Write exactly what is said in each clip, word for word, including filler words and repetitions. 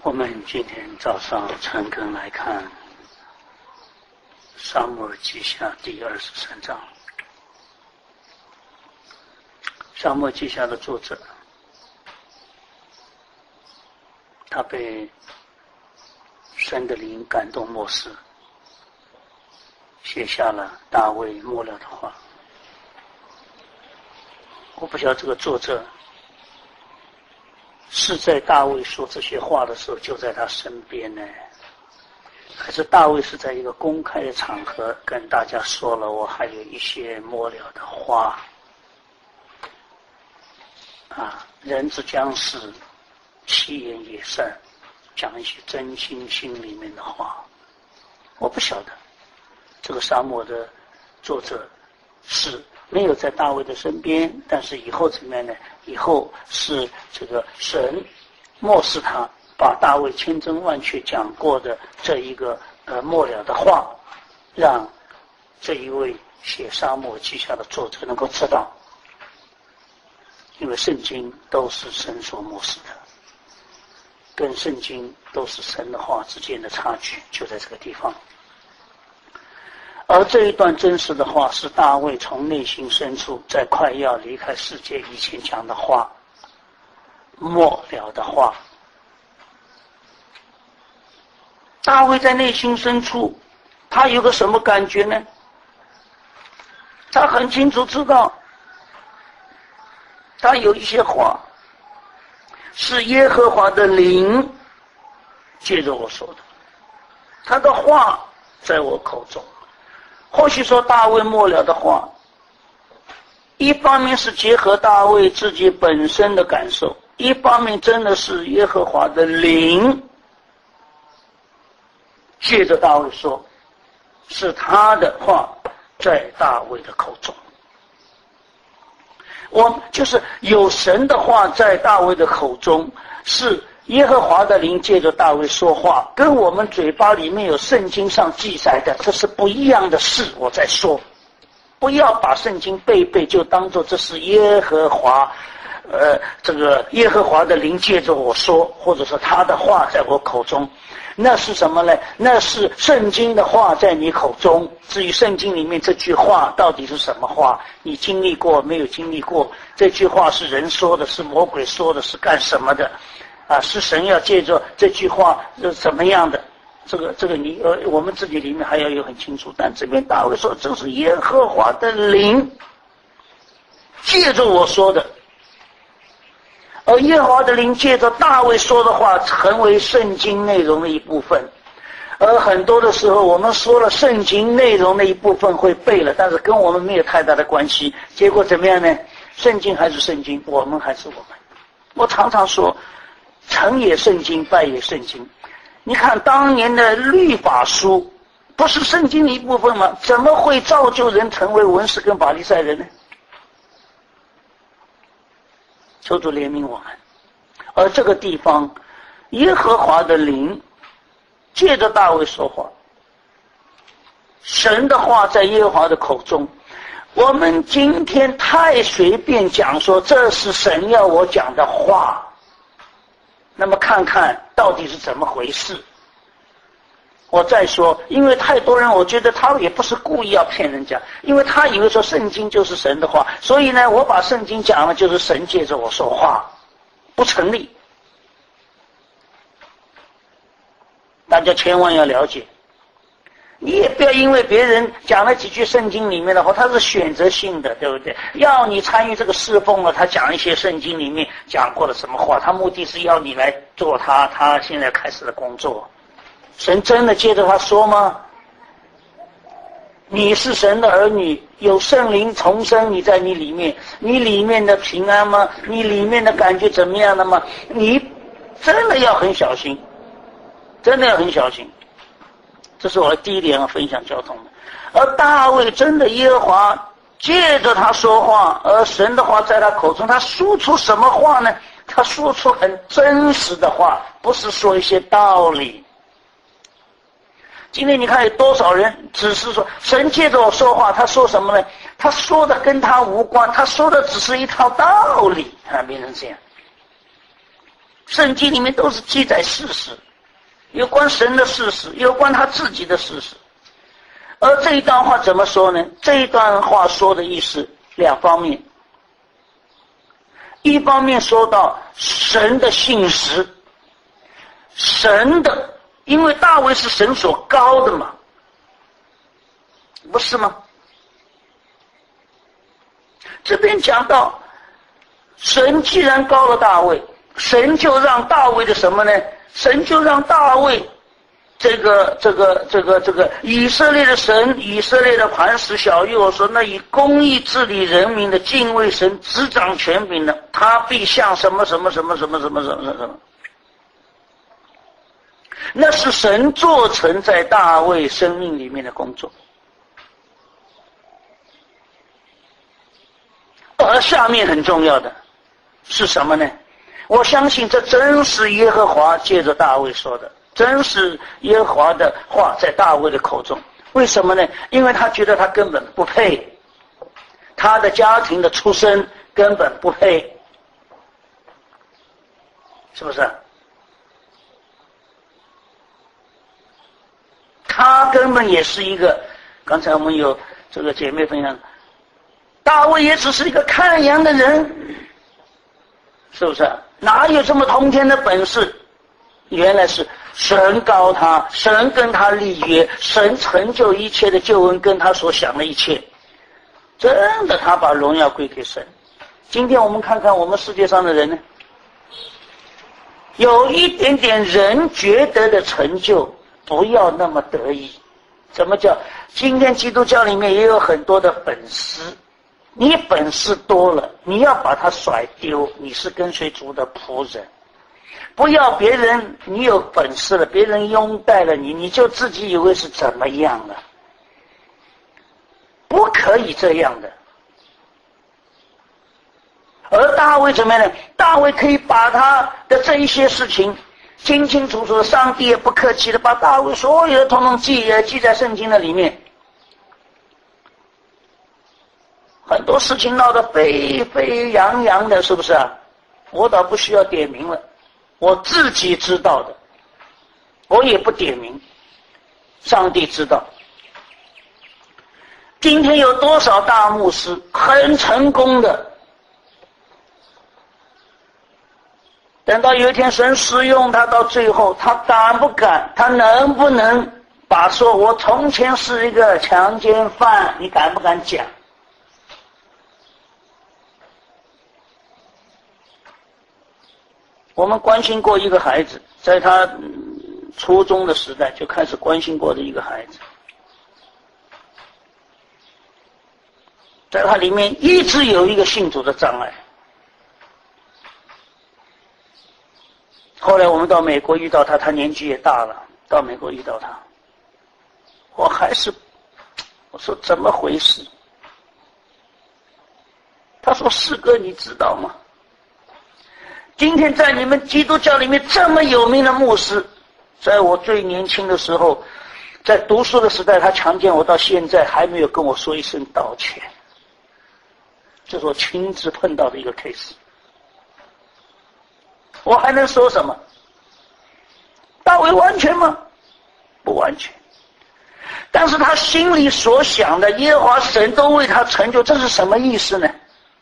我们今天早上诚恳来看撒母耳记下第二十三章。撒母耳记下的作者，他被神的灵感动默示，写下了大卫末了的话。我不晓得这个作者是在大卫说这些话的时候就在他身边呢，还是大卫是在一个公开的场合跟大家说了我还有一些末了的话啊，人之将死，其言也善，讲一些真心心里面的话。我不晓得这个撒母耳的作者是没有在大卫的身边，但是以后怎么样呢？以后是这个神漠视他，把大卫千真万确讲过的这一个呃末了的话，让这一位写撒母耳记下的作者能够知道，因为圣经都是神所漠视的，跟圣经都是神的话之间的差距就在这个地方。而这一段真实的话是大卫从内心深处在快要离开世界以前讲的话，末了的话。大卫在内心深处他有个什么感觉呢？他很清楚知道他有一些话是耶和华的灵借着我说的，他的话在我口中。或许说大卫末了的话，一方面是结合大卫自己本身的感受，一方面真的是耶和华的灵借着大卫说，是他的话在大卫的口中。我就是有神的话在大卫的口中，是耶和华的灵借着大卫说话，跟我们嘴巴里面有圣经上记载的，这是不一样的事。我在说，不要把圣经背背就当作这是耶和华呃，这个耶和华的灵借着我说，或者说他的话在我口中。那是什么呢？那是圣经的话在你口中。至于圣经里面这句话到底是什么话，你经历过没有经历过，这句话是人说的，是魔鬼说的，是干什么的啊？是神要借着这句话是怎么样的？这个这个你呃，我们自己里面还要有很清楚。但这边大卫说，这是耶和华的灵借着我说的，而耶和华的灵借着大卫说的话成为圣经内容的一部分。而很多的时候我们说了圣经内容的一部分会背了，但是跟我们没有太大的关系，结果怎么样呢？圣经还是圣经，我们还是我们。我常常说成也圣经，败也圣经。你看当年的律法书不是圣经的一部分吗？怎么会造就人成为文士跟法利赛人呢？求主怜悯我们。而这个地方耶和华的灵借着大卫说话，神的话在耶和华的口中。我们今天太随便讲说这是神要我讲的话，那么看看到底是怎么回事。我再说，因为太多人我觉得他也不是故意要骗人家，因为他以为说圣经就是神的话，所以呢我把圣经讲了就是神借着我说话，不成立。大家千万要了解，你也不要因为别人讲了几句圣经里面的话，他是选择性的，对不对？要你参与这个侍奉了，他讲一些圣经里面讲过的什么话，他目的是要你来做他他现在开始的工作。神真的接着他说吗？你是神的儿女，有圣灵重生你在你里面，你里面的平安吗？你里面的感觉怎么样的吗？你真的要很小心，真的要很小心。这是我的第一点要分享交通的。而大卫真的耶和华借着他说话，而神的话在他口中，他说出什么话呢？他说出很真实的话，不是说一些道理。今天你看有多少人只是说神借着我说话，他说什么呢？他说的跟他无关，他说的只是一套道理，啊，变成这样。 圣经里面都是记载事实，有关神的事实，有关他自己的事实。而这一段话怎么说呢？这一段话说的意思两方面，一方面说到神的信实，神的，因为大卫是神所膏的嘛，不是吗？这边讲到神既然膏了大卫，神就让大卫的什么呢？神就让大卫这个这个这个这个以色列的神，以色列的磐石小玉，我说那以公义治理人民的，敬畏神，执掌权柄的，他必像什么什么什么什么什么什么什么。那是神做成在大卫生命里面的工作。而下面很重要的是什么呢？我相信这真是耶和华借着大卫说的，真是耶和华的话在大卫的口中。为什么呢？因为他觉得他根本不配，他的家庭的出身根本不配，是不是？他根本也是一个，刚才我们有这个姐妹分享，大卫也只是一个看羊的人，是不是？哪有这么通天的本事？原来是神膏他，神跟他立约，神成就一切的救恩，跟他所想的一切，真的他把荣耀归给神。今天我们看看我们世界上的人呢，有一点点人觉得的成就，不要那么得意。怎么叫？今天基督教里面也有很多的本事，你本事多了，你要把它甩丢，你是跟随主的仆人。不要别人你有本事了，别人拥戴了你，你就自己以为是怎么样了？不可以这样的。而大卫怎么样呢？大卫可以把他的这一些事情清清楚楚的，上帝也不客气的把大卫所有的统统记记在圣经的里面。很多事情闹得沸沸扬扬的，是不是啊？我倒不需要点名了，我自己知道的，我也不点名，上帝知道。今天有多少大牧师很成功的，等到有一天神使用他，到最后他敢不敢，他能不能把说我从前是一个强奸犯，你敢不敢讲？我们关心过一个孩子，在他初中的时代就开始关心过的一个孩子，在他里面一直有一个信主的障碍。后来我们到美国遇到他，他年纪也大了，到美国遇到他，我还是我说怎么回事？他说四哥你知道吗？今天在你们基督教里面这么有名的牧师，在我最年轻的时候，在读书的时代，他强奸我，到现在还没有跟我说一声道歉。这是我亲自碰到的一个 case。我还能说什么？大卫完全吗？不完全。但是他心里所想的，耶和华神都为他成就，这是什么意思呢？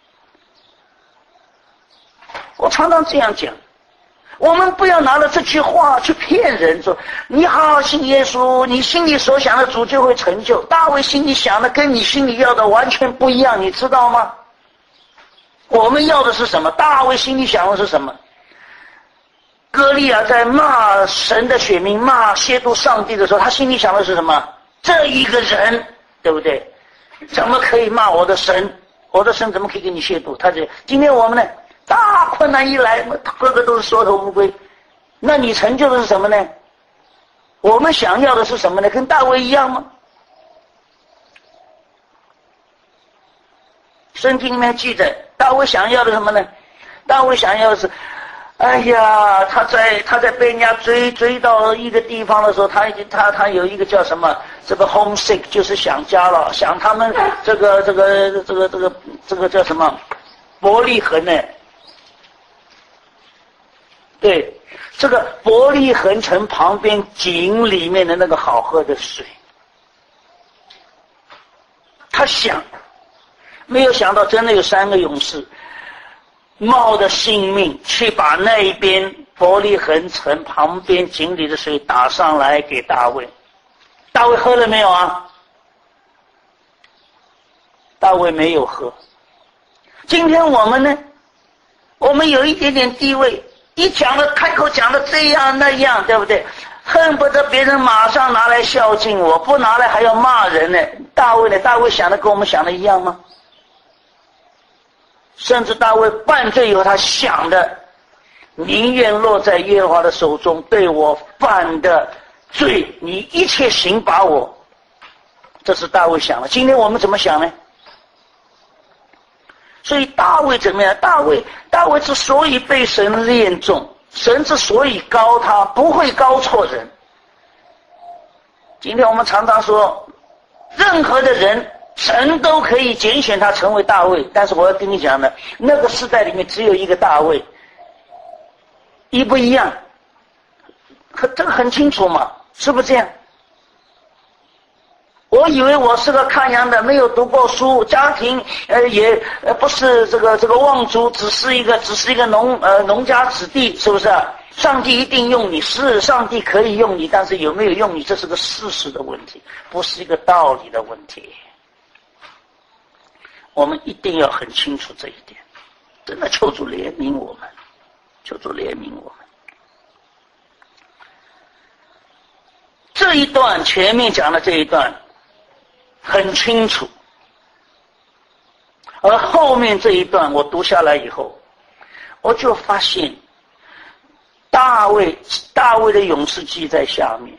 我常常这样讲，我们不要拿了这句话去骗人，说你好信耶稣，你心里所想的主就会成就。大卫心里想的跟你心里要的完全不一样，你知道吗？我们要的是什么？大卫心里想的是什么？歌利亚在骂神的选民，骂亵渎上帝的时候，他心里想的是什么？这一个人，对不对？怎么可以骂我的神？我的神怎么可以给你亵渎？他这今天我们呢？大困难一来，个个都是缩头乌龟。那你成就的是什么呢？我们想要的是什么呢？跟大卫一样吗？圣经里面记载，大卫想要的什么呢？大卫想要的是，哎呀，他在他在被人家追追到一个地方的时候，他已经他他有一个叫什么？这个 homesick 就是想家了，想他们这个这个这个这个这个叫什么？伯利恒呢？ 对，这个伯利恒城旁边井里面的那个好喝的水，他想，没有想到真的有三个勇士冒着性命去把那一边伯利恒城旁边井里的水打上来给大卫。大卫喝了没有啊？大卫没有喝。今天我们呢，我们有一点点地位，一讲了开口讲的这样那样，对不对？恨不得别人马上拿来孝敬我，不拿来还要骂人呢。大卫呢？大卫想的跟我们想的一样吗？甚至大卫犯罪以后，他想的宁愿落在耶和华的手中，对我犯的罪你一切刑罚我，这是大卫想的。今天我们怎么想呢？所以大卫怎么样？大卫大卫之所以被神恋重，神之所以高他，不会高错人。今天我们常常说，任何的人神都可以拣选他成为大卫，但是我要跟你讲的，那个时代里面只有一个大卫，一不一样？这个很清楚嘛，是不是这样？我以为我是个看羊的，没有读过书，家庭呃也呃不是这个这个望族，只是一个只是一个农呃农家子弟，是不是？上帝一定用你，是上帝可以用你，但是有没有用你，这是个事实的问题，不是一个道理的问题。我们一定要很清楚这一点，真的求主怜悯我们，求主怜悯我们。这一段前面讲的这一段很清楚，而后面这一段我读下来以后，我就发现大卫大卫的勇士记在下面。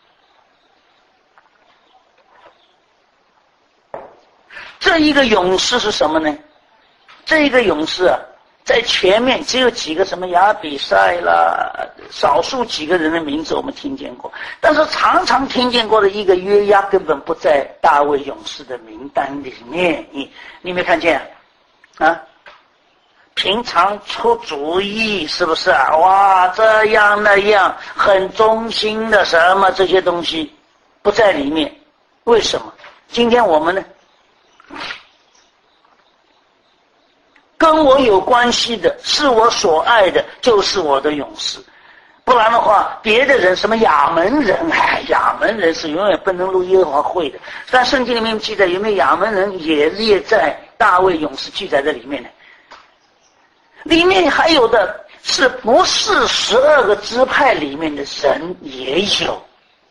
这一个勇士是什么呢？这一个勇士啊，在前面只有几个什么亚比赛啦，少数几个人的名字我们听见过，但是常常听见过的一个约押根本不在大卫勇士的名单里面。你你没看见啊？平常出主意是不是啊？哇，这样那样很忠心的什么这些东西不在里面，为什么？今天我们呢，跟我有关系的，是我所爱的，就是我的勇士。不然的话，别的人什么亚门人，哎，亚门人是永远不能入耶和华会的。但圣经里面记载，有没有亚门人也列在大卫勇士记载在里面呢？里面还有的是不是十二个支派里面的人也有。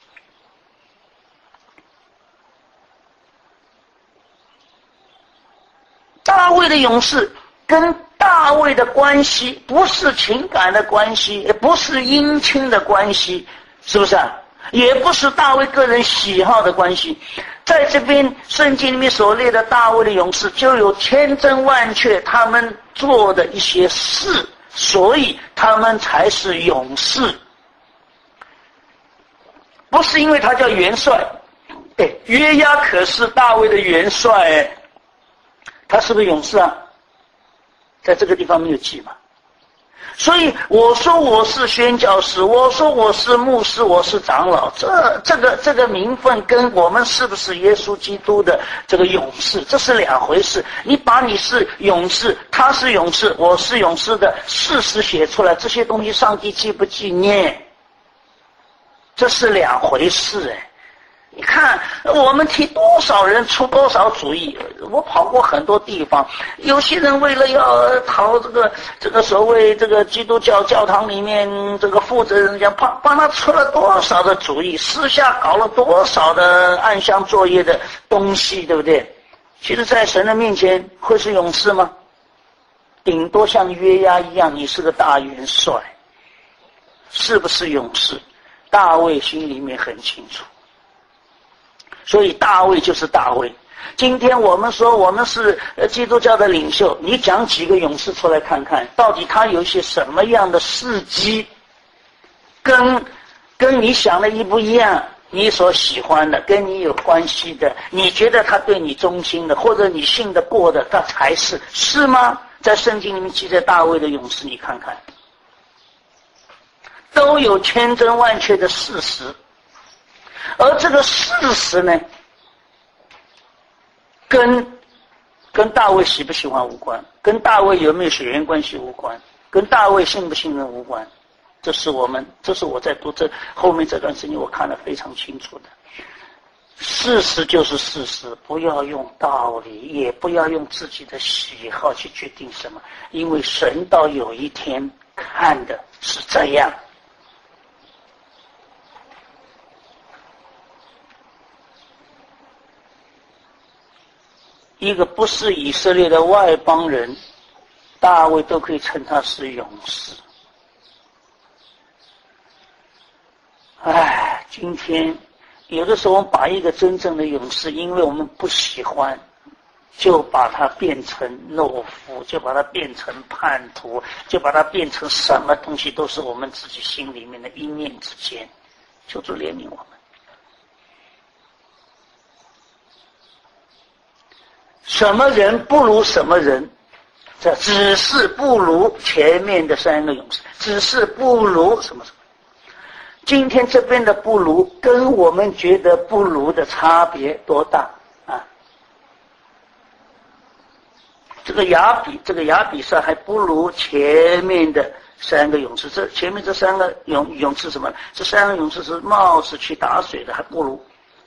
大卫的勇士跟大卫的关系不是情感的关系，也不是姻亲的关系，是不是啊？也不是大卫个人喜好的关系。在这边圣经里面所列的大卫的勇士，就有千真万确他们做的一些事，所以他们才是勇士。不是因为他叫元帅，对，约押可是大卫的元帅，他是不是勇士啊？在这个地方没有记嘛。所以我说我是宣教士，我说我是牧师，我是长老，这这个这个名分跟我们是不是耶稣基督的这个勇士，这是两回事。你把你是勇士，他是勇士，我是勇士的事实写出来，这些东西上帝记不纪念，这是两回事。哎，你看我们替多少人出多少主意，我跑过很多地方，有些人为了要讨这个这个所谓这个基督教教堂里面这个负责人讲，帮帮他出了多少的主意，私下搞了多少的暗箱作业的东西，对不对？其实在神的面前会是勇士吗？顶多像约押一样，你是个大元帅，是不是勇士？大卫心里面很清楚。所以大卫就是大卫。今天我们说我们是基督教的领袖，你讲几个勇士出来看看，到底他有一些什么样的事迹，跟跟你想的一不一样，你所喜欢的，跟你有关系的，你觉得他对你忠心的，或者你信得过的，他才是，是吗？在圣经里面记载大卫的勇士，你看看， 都有千真万确的事实，而这个事实呢，跟跟大卫喜不喜欢无关，跟大卫有没有血缘关系无关，跟大卫信不信任无关。这是我们，这是我在读这后面这段时间我看得非常清楚的。事实就是事实，不要用道理，也不要用自己的喜好去决定什么，因为神到有一天看的是这样。一个不是以色列的外邦人，大卫都可以称他是勇士。唉，今天有的时候我们把一个真正的勇士，因为我们不喜欢，就把它变成懦夫，就把它变成叛徒，就把它变成什么东西都是我们自己心里面的一念之间。求主怜悯我们。什么人不如什么人，这只是不如前面的三个勇士，只是不如什么什么。今天这边的不如跟我们觉得不如的差别多大啊？这个亚比这个亚比赛还不如前面的三个勇士，这前面这三个勇勇士什么？这三个勇士是冒死去打水的，还不如。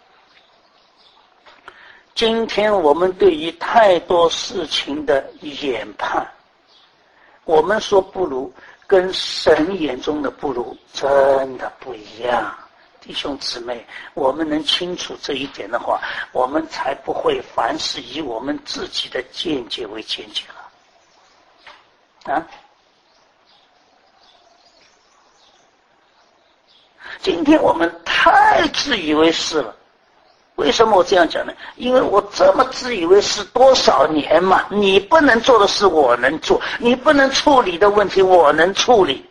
今天我们对于太多事情的研判，我们说不如，跟神眼中的不如真的不一样。弟兄姊妹，我们能清楚这一点的话，我们才不会凡事以我们自己的见解为见解了。啊，今天我们太自以为是了。为什么我这样讲呢？因为我这么自以为是多少年嘛，你不能做的事我能做，你不能处理的问题我能处理。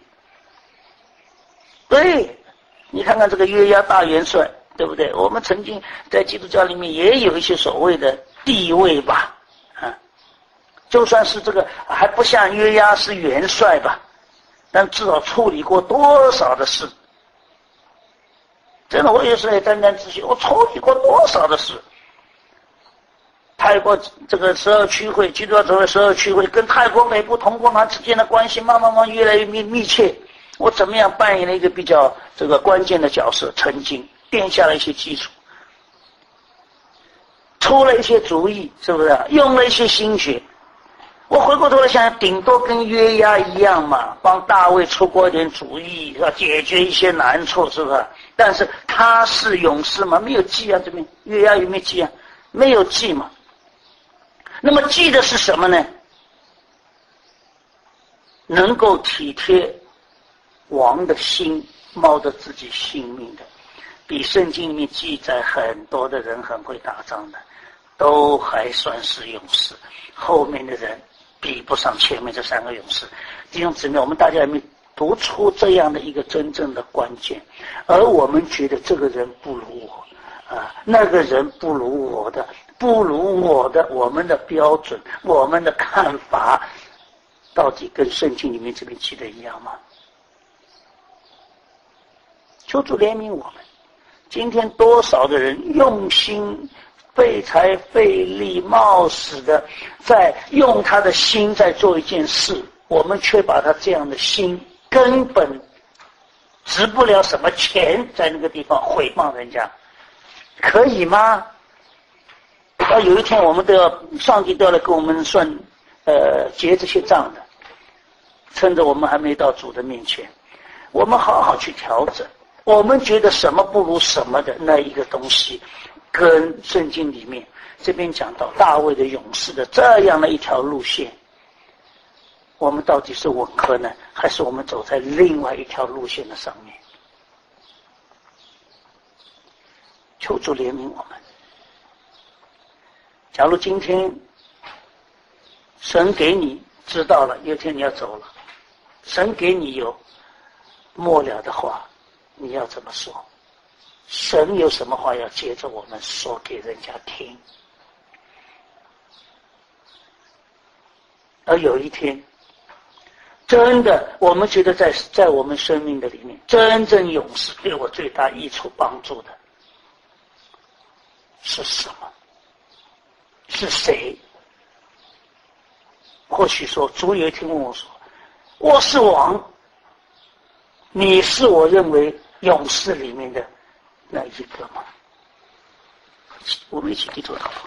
对，你看看这个约押大元帅，对不对？我们曾经在基督教里面也有一些所谓的地位吧，啊，就算是这个还不像约押是元帅吧，但至少处理过多少的事。真的，我有时候也沾沾自喜，我处理过多少的事。泰国这个十二区会，基督教所谓十二区会，跟泰国北部同工堂之间的关系慢慢慢越来越密密切。我怎么样扮演了一个比较这个关键的角色，曾经奠下了一些基础，出了一些主意，是不是？用了一些心血。我回过头来想，顶多跟约押一样嘛，帮大卫出过一点主意，要解决一些难处，是不是？但是他是勇士吗？没有记啊，这边约押有没有记啊？没有记嘛。那么记的是什么呢？能够体贴王的心，冒着自己性命的，比圣经里面记载很多的人很会打仗的，都还算是勇士。后面的人比不上前面这三个勇士。弟兄姊妹，我们大家有没有读出这样的一个真正的关键？而我们觉得这个人不如我啊，那个人不如我的，不如我的，我们的标准，我们的看法，到底跟圣经里面这边记的一样吗？求主怜悯我们。今天多少的人用心费财费力冒死的在用他的心在做一件事，我们却把他这样的心根本值不了什么钱，在那个地方毁谤人家，可以吗？到有一天我们都要，上帝都要来跟我们算呃结这些账的，趁着我们还没到主的面前，我们好好去调整。我们觉得什么不如什么的那一个东西，跟圣经里面这边讲到大卫的勇士的这样的一条路线，我们到底是吻合呢，还是我们走在另外一条路线的上面？求主怜悯我们。假如今天神给你知道了，有一天你要走了，神给你有末了的话，你要怎么说？神有什么话要接着我们说给人家听？而有一天， 真的，我们觉得在在我们生命的里面，真正勇士对我最大益处帮助的是什么？是谁？或许说，主有一天问我说：“我是王，你是我认为勇士里面的那一个吗？”我们一起低头祷告。